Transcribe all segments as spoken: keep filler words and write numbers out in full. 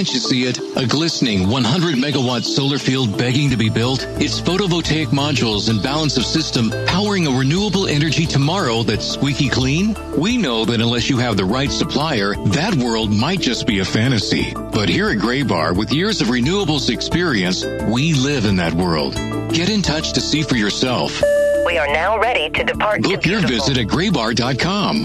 Can't you see it? A glistening one hundred megawatt solar field begging to be built? It's photovoltaic modules and balance of system powering a renewable energy tomorrow that's squeaky clean? We know that unless you have the right supplier, that world might just be a fantasy. But here at Graybar, with years of renewables experience, we live in that world. Get in touch to see for yourself. We are now ready to depart. Book your visit at graybar dot com.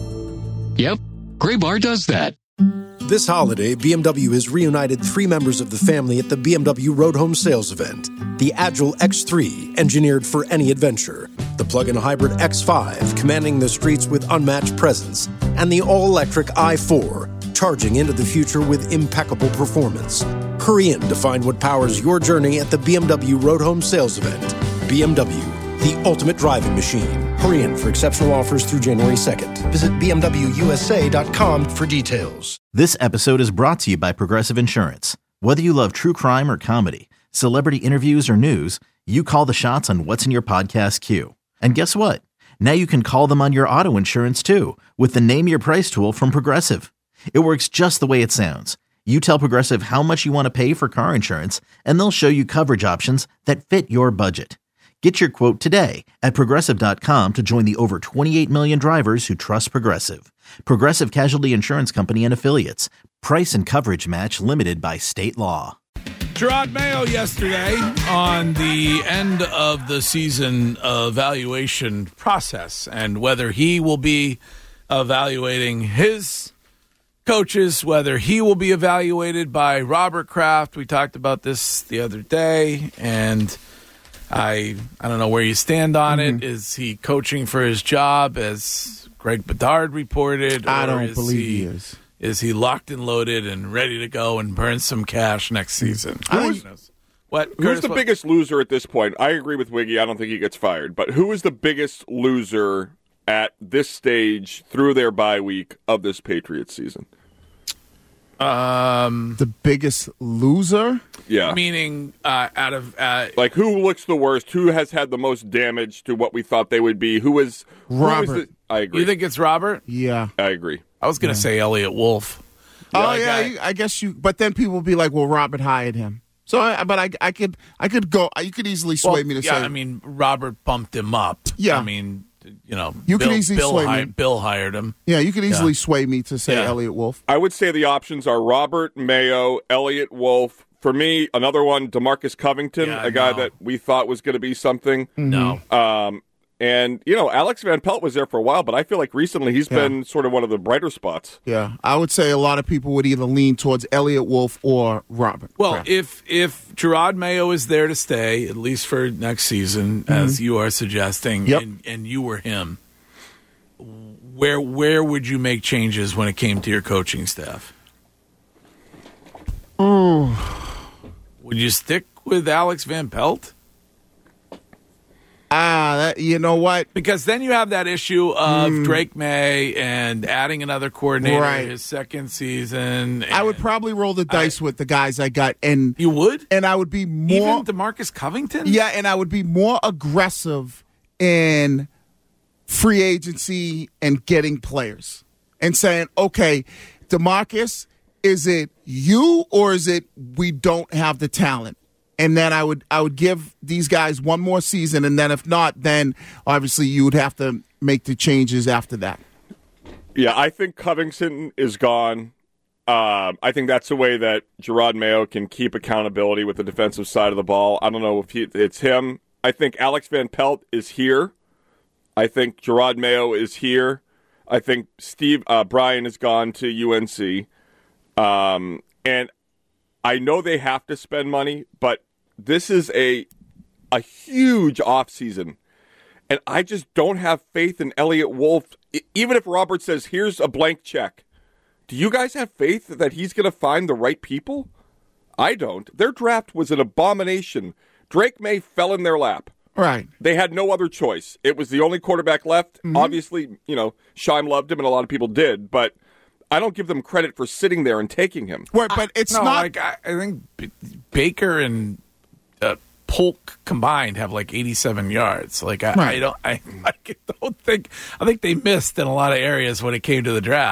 Yep, Graybar does that. This holiday, B M W has reunited three members of the family at the B M W Road Home Sales event. The Agile X three, engineered for any adventure. The plug-in hybrid X five, commanding the streets with unmatched presence. And the all-electric i four, charging into the future with impeccable performance. Hurry in to find what powers your journey at the B M W Road Home Sales event. B M W, the ultimate driving machine. Hurry in for exceptional offers through January second. Visit b m w u s a dot com for details. This episode is brought to you by Progressive Insurance. Whether you love true crime or comedy, celebrity interviews or news, you call the shots on what's in your podcast queue. And guess what? Now you can call them on your auto insurance too with the Name Your Price tool from Progressive. It works just the way it sounds. You tell Progressive how much you want to pay for car insurance, and they'll show you coverage options that fit your budget. Get your quote today at Progressive dot com to join the over twenty-eight million drivers who trust Progressive. Progressive Casualty Insurance Company and Affiliates. Price and coverage match limited by state law. Jerod Mayo yesterday on the end of the season evaluation process and whether he will be evaluating his coaches, whether he will be evaluated by Robert Kraft. We talked about this the other day, and I I don't know where you stand on mm-hmm. it. Is he coaching for his job, as Greg Bedard reported? Or I don't is believe he, he is. Is he locked and loaded and ready to go and burn some cash next season? Who is, what? Who's Curtis, the what? biggest loser at this point? I agree with Wiggy. I don't think he gets fired. But who is the biggest loser at this stage through their bye week of this Patriots season? Um, the biggest loser? Yeah. Meaning uh, out of... Uh, like, who looks the worst? Who has had the most damage to what we thought they would be? Who is... Robert. Who is the, I agree. You think it's Robert? Yeah. I agree. I was going to yeah. say Elliot Wolf. Oh, like yeah, I, I guess you... But then people will be like, well, Robert hired him. So, I, but I, I could, I could go... You could easily sway well, me to yeah, say... I mean, Robert bumped him up. Yeah. I mean... You know, you Bill, can easily Bill, sway hi- me. Bill hired him. Yeah, you can easily yeah. sway me to say yeah. Elliot Wolf. I would say the options are Robert, Mayo, Elliot Wolf. For me, another one, DeMarcus Covington, yeah, a guy no. that we thought was going to be something. No. Um, and, you know, Alex Van Pelt was there for a while, but I feel like recently he's yeah. been sort of one of the brighter spots. Yeah, I would say a lot of people would either lean towards Elliot Wolf or Robert. Well, Kraft. if if Jerod Mayo is there to stay, at least for next season, mm-hmm. as you are suggesting, yep. and, and you were him, Where where would you make changes when it came to your coaching staff? Oh. Would you stick with Alex Van Pelt? Ah, that, you know what? Because then you have that issue of mm. Drake May and adding another coordinator right. his second season. I would probably roll the dice I, with the guys I got, and you would, and I would be more even DeMarcus Covington. Yeah, and I would be more aggressive in free agency and getting players and saying, okay, DeMarcus, is it you or is it we don't have the talent? And then I would I would give these guys one more season, and then if not, then obviously you would have to make the changes after that. Yeah, I think Covington is gone. Uh, I think that's the way that Jerod Mayo can keep accountability with the defensive side of the ball. I don't know if he, it's him. I think Alex Van Pelt is here. I think Jerod Mayo is here. I think Steve uh, Bryan has gone to U N C. Um, and I know they have to spend money, but this is a a huge offseason. And I just don't have faith in Elliot Wolf. Even if Robert says, here's a blank check, do you guys have faith that he's going to find the right people? I don't. Their draft was an abomination. Drake May fell in their lap. Right. They had no other choice. It was the only quarterback left. Mm-hmm. Obviously, you know, Scheim loved him, and a lot of people did, but I don't give them credit for sitting there and taking him. Right, but it's no, not. Like, I, I think B- Baker and uh, Polk combined have like eighty-seven yards. Like I, right. I don't, I, I don't think. I think they missed in a lot of areas when it came to the draft.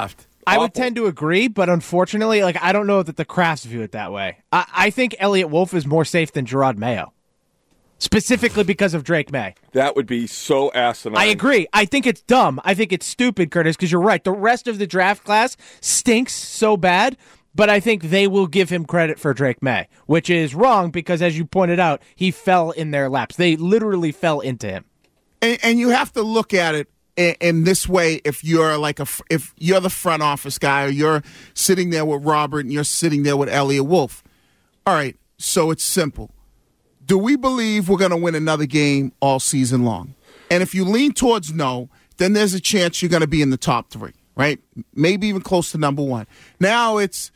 I would awful. tend to agree, but unfortunately, like I don't know that the Crafts view it that way. I, I think Elliott Wolf is more safe than Gerard Mayo, specifically because of Drake May. That would be so asinine. I agree. I think it's dumb. I think it's stupid, Curtis, because you're right. The rest of the draft class stinks so bad, but I think they will give him credit for Drake May, which is wrong because, as you pointed out, he fell in their laps. They literally fell into him. And, and you have to look at it in, in this way. If you're like a, if you're the front office guy, or you're sitting there with Robert and you're sitting there with Elliott Wolf. All right, so it's simple. Do we believe we're going to win another game all season long? And if you lean towards no, then there's a chance you're going to be in the top three, right? Maybe even close to number one. Now it's,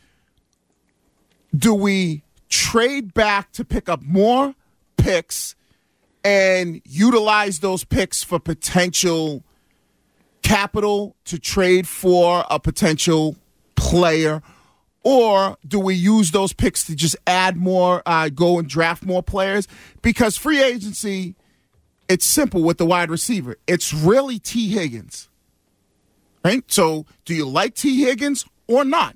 do we trade back to pick up more picks and utilize those picks for potential capital to trade for a potential player? Or do we use those picks to just add more, uh, go and draft more players? Because free agency, it's simple with the wide receiver. It's really T. Higgins, right? So do you like T. Higgins or not?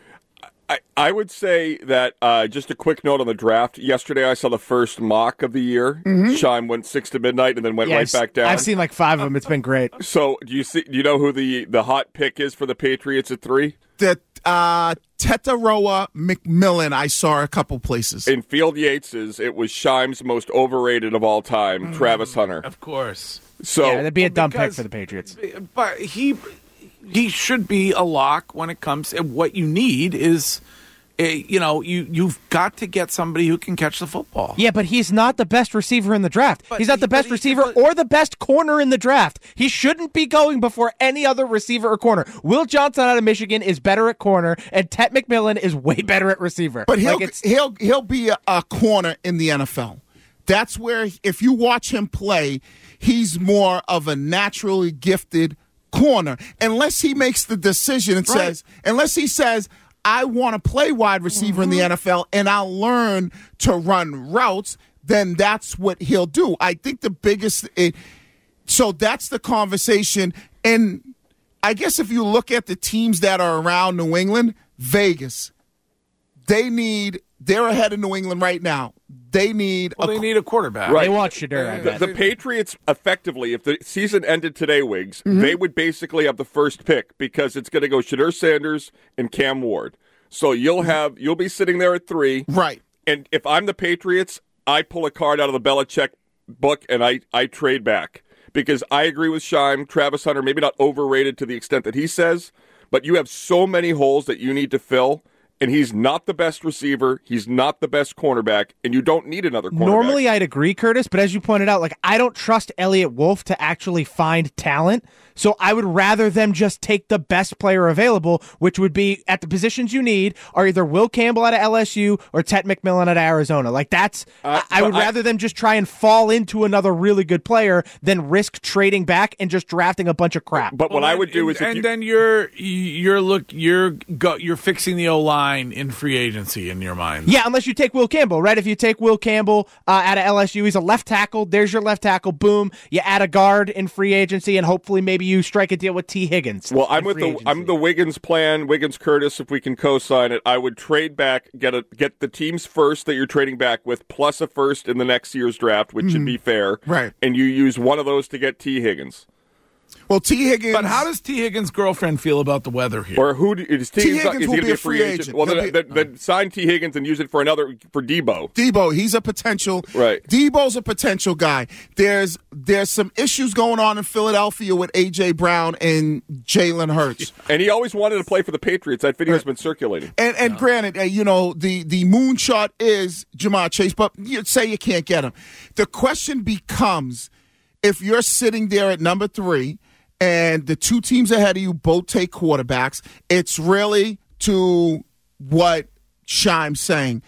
I, I would say that uh, just a quick note on the draft. Yesterday I saw the first mock of the year. Mm-hmm. Shime went six to midnight and then went Yeah, right I've, back down. I've seen like five of them. It's been great. So do you see? Do you know who the, the hot pick is for the Patriots at three? The uh, Tetaroa McMillan, I saw a couple places. In Field Yates's, it was Shime's most overrated of all time, mm. Travis Hunter. Of course. So yeah, that'd be a dumb because, pick for the Patriots. But he he should be a lock when it comes. What you need is, a, you know, you you've got to get somebody who can catch the football. Yeah, but he's not the best receiver in the draft. But he's not he, the best he, receiver but, or the best corner in the draft. He shouldn't be going before any other receiver or corner. Will Johnson out of Michigan is better at corner, and Tet McMillan is way better at receiver. But he'll like he'll he'll be a, a corner in the N F L. That's where, if you watch him play, he's more of a naturally gifted corner. Unless he makes the decision and right. says, unless he says, I want to play wide receiver mm-hmm. in the N F L and I'll learn to run routes, then that's what he'll do. I think the biggest it, so that's the conversation. And I guess if you look at the teams that are around New England, Vegas, they need they're ahead of New England right now. They need well, a, they need a quarterback. Right. They want Shedeur. The, the Patriots, effectively, if the season ended today, Wiggs, mm-hmm. they would basically have the first pick because it's going to go Shedeur Sanders and Cam Ward. So you'll have you'll be sitting there at three, right? And if I'm the Patriots, I pull a card out of the Belichick book and I I trade back because I agree with Shime, Travis Hunter, maybe not overrated to the extent that he says, but you have so many holes that you need to fill. And he's not the best receiver. He's not the best cornerback, and you don't need another cornerback. Normally, I'd agree, Curtis, but as you pointed out, like I don't trust Elliott Wolf to actually find talent. So I would rather them just take the best player available, which would be at the positions you need are either Will Campbell out of L S U or Tet McMillan out of Arizona. Like that's, uh, I, I would rather I, them just try and fall into another really good player than risk trading back and just drafting a bunch of crap. But what well, I would do and, is, and you, then you're you're look you're go, you're fixing the O line in free agency in your mind. Yeah, unless you take Will Campbell, right? If you take Will Campbell uh, out of L S U, he's a left tackle. There's your left tackle. Boom. You add a guard in free agency, and hopefully maybe you strike a deal with T. Higgins. Well, I'm with the agency. I'm the Wiggins plan, Wiggins Curtis. If we can co-sign it, I would trade back, get a get the team's first that you're trading back with, plus a first in the next year's draft, which mm-hmm. should be fair. Right. And you use one of those to get T. Higgins. Well, T. Higgins. But how does T. Higgins' girlfriend feel about the weather here? Or who is T. T. Higgins, Higgins is will he be, be a free agent. agent. Well, then, be, then, then sign T. Higgins and use it for another for Debo. Debo, he's a potential. Right. Debo's a potential guy. There's there's some issues going on in Philadelphia with A J. Brown and Jalen Hurts. And he always wanted to play for the Patriots. That video has been circulating. And and no. granted, uh, you know, the, the moonshot is Jamar Chase, but you say you can't get him. The question becomes, if you're sitting there at number three, and the two teams ahead of you both take quarterbacks, it's really to what Shime's saying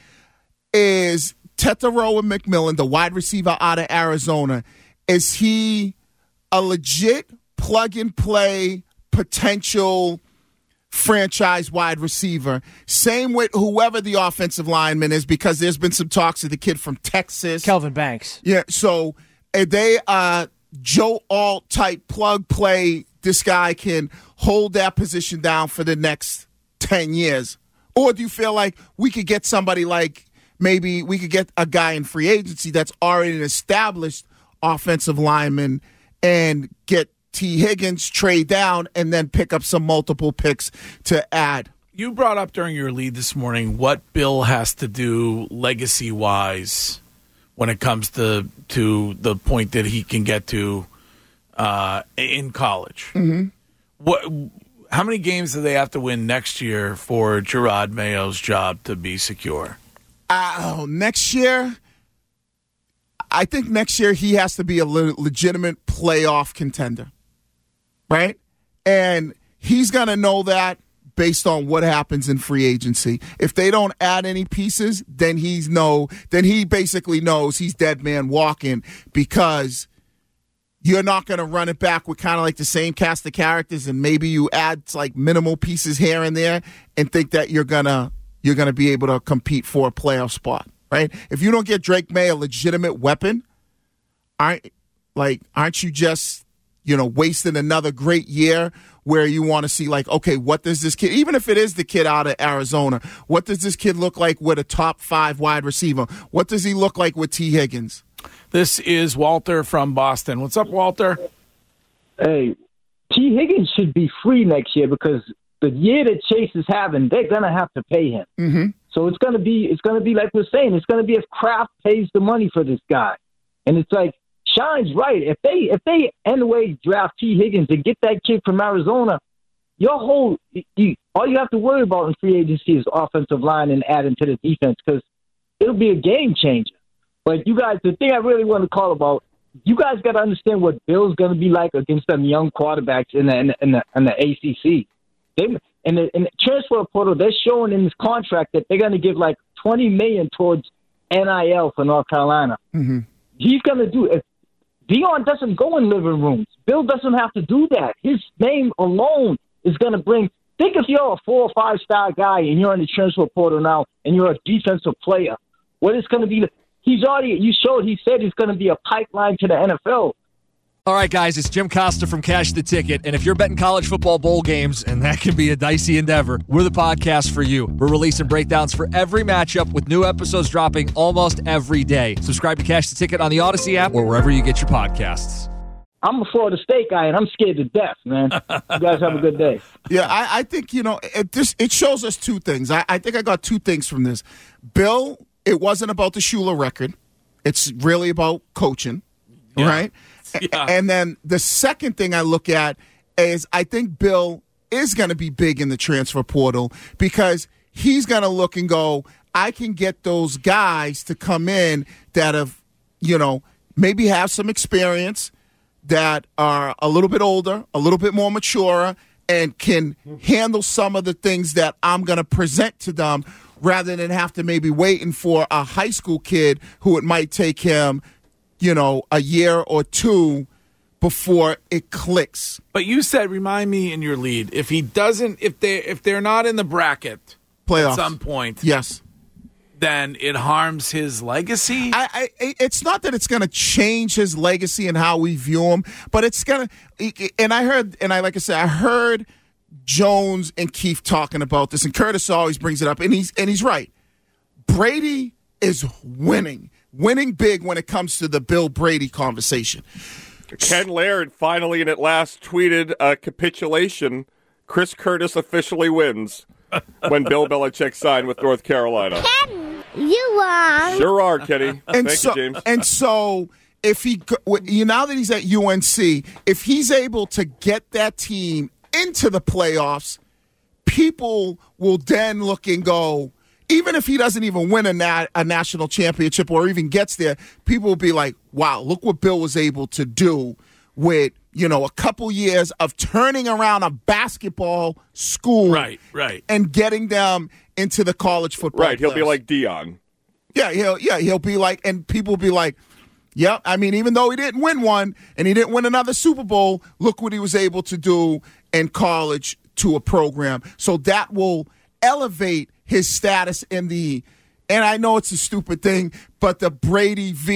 is Tetaroa McMillan, the wide receiver out of Arizona, is he a legit plug-and-play potential franchise wide receiver? Same with whoever the offensive lineman is, because there's been some talks of the kid from Texas. Kelvin Banks. Yeah, so are they uh Joe Alt type plug play this guy can hold that position down for the next ten years? Or do you feel like we could get somebody like maybe we could get a guy in free agency that's already an established offensive lineman and get T. Higgins, trade down, and then pick up some multiple picks to add? You brought up during your lead this morning what Bill has to do legacy-wise when it comes to to the point that he can get to uh, in college. Mm-hmm. What? How many games do they have to win next year for Jerod Mayo's job to be secure? Uh, oh, next year, I think next year he has to be a le- legitimate playoff contender, right? And he's going to know that based on what happens in free agency. If they don't add any pieces, then he's no. Then he basically knows he's dead man walking, because you're not going to run it back with kind of like the same cast of characters, and maybe you add like minimal pieces here and there and think that you're gonna you're gonna be able to compete for a playoff spot, right? If you don't get Drake May a legitimate weapon, aren't like aren't you just you know wasting another great year where you want to see like, okay, what does this kid, even if it is the kid out of Arizona, what does this kid look like with a top five wide receiver? What does he look like with T. Higgins? This is Walter from Boston. What's up, Walter? Hey, T. Higgins should be free next year, because the year that Chase is having, they're gonna have to pay him. Mm-hmm. So it's gonna be, it's gonna be like we're saying, it's gonna be if Kraft pays the money for this guy, and it's like Shine's right. If they, if they anyway draft T. Higgins and get that kid from Arizona, your whole, you, all you have to worry about in free agency is offensive line and adding to the defense, because it'll be a game changer. But you guys, the thing I really want to call about, you guys got to understand what Bill's going to be like against them young quarterbacks in the in the, in the, in the A C C. They, in, the, in the transfer portal, they're showing in this contract that they're going to give like twenty million dollars towards N I L for North Carolina. Mm-hmm. He's going to do it. Deion doesn't go in living rooms. Bill doesn't have to do that. His name alone is going to bring. Think if you're a four or five star guy and you're in the transfer portal now and you're a defensive player, what it's going to be. He's already, you showed, he said he's going to be a pipeline to the N F L. All right, guys, it's Jim Costa from Cash the Ticket. And if you're betting college football bowl games, and that can be a dicey endeavor, we're the podcast for you. We're releasing breakdowns for every matchup with new episodes dropping almost every day. Subscribe to Cash the Ticket on the Odyssey app or wherever you get your podcasts. I'm a Florida State guy, and I'm scared to death, man. You guys have a good day. Yeah, I, I think, you know, it, this, it shows us two things. I, I think I got two things from this. Bill, it wasn't about the Shula record. It's really about coaching, yeah. right? Yeah. And then the second thing I look at is I think Bill is going to be big in the transfer portal, because he's going to look and go, I can get those guys to come in that have, you know, maybe have some experience, that are a little bit older, a little bit more mature, and can handle some of the things that I'm going to present to them, rather than have to maybe waiting for a high school kid who it might take him, you know, a year or two before it clicks. But you said, remind me in your lead, if he doesn't, if they if they're not in the bracket Playoffs. at some point, yes, then it harms his legacy. I, I it's not that it's going to change his legacy and how we view him, but it's going to. And I heard, and I like I said, I heard Jones and Keith talking about this, and Curtis always brings it up, and he's and he's right. Brady is winning, winning big when it comes to the Bill Brady conversation. Ken Laird finally and at last tweeted a capitulation. Chris Curtis officially wins when Bill Belichick signed with North Carolina. Ken, you are. Sure are, Kenny. And Thank so, you, James. And so, if he, you now that he's at U N C, if he's able to get that team into the playoffs, people will then look and go, even if he doesn't even win a, nat- a national championship or even gets there, people will be like, wow, look what Bill was able to do with, you know, a couple years of turning around a basketball school, right, right, and getting them into the college football. Right, he'll players. be like Dion. Yeah, he'll yeah he'll be like, and people will be like, yep. I mean, even though he didn't win one and he didn't win another Super Bowl, look what he was able to do in college to a program. So that will elevate his status in the, and I know it's a stupid thing, but the Brady v.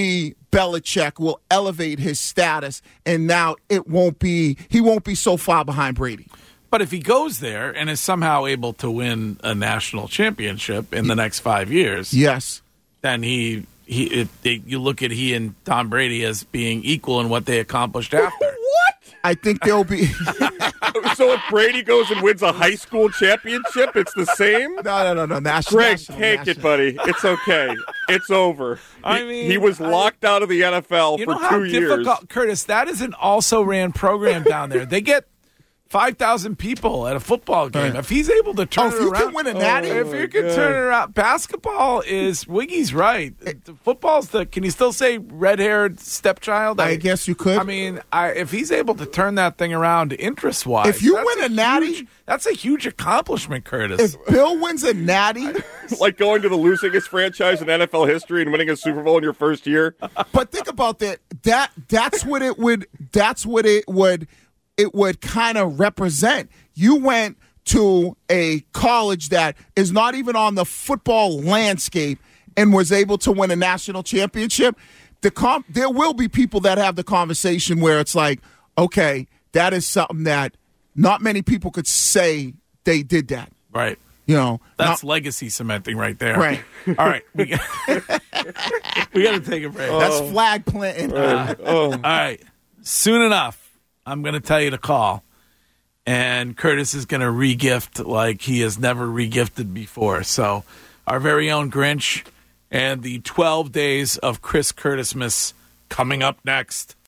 Belichick will elevate his status, and now it won't be he won't be so far behind Brady. But if he goes there and is somehow able to win a national championship in the next five years, yes, then he he it, it, you look at he and Tom Brady as being equal in what they accomplished after. What? I think they'll be. So if Brady goes and wins a high school championship, it's the same? No, no, no, no. National, Greg, national, take national. it, buddy. It's okay. It's over. I he, mean, he was locked I, out of the N F L you for know how two years. difficult, Curtis, that is an also-ran program down there. They get five thousand people at a football game. Right. If he's able to turn Oh, if it you around. can win a natty? If you can God. turn it around. Basketball is, Wiggy's right. The football's the, can you still say red-haired stepchild? I guess you could. I mean, I, if he's able to turn that thing around interest-wise. If you that's win a natty- huge- that's a huge accomplishment, Curtis. If Bill wins a natty, Like going to the losingest franchise in N F L history and winning a Super Bowl in your first year. but think about that. That that's what it would. That's what it would. It would kind of represent. You went to a college that is not even on the football landscape and was able to win a national championship. The com- there will be people that have the conversation where it's like, okay, that is something that not many people could say they did that. Right. You know, That's not- legacy cementing right there. Right. All right. We got, we got to take a break. that's flag planting. Oh. All right. Soon enough, I'm going to tell you to call. And Curtis is going to regift like he has never regifted before. So our very own Grinch and the twelve days of Chris Curtismas coming up next.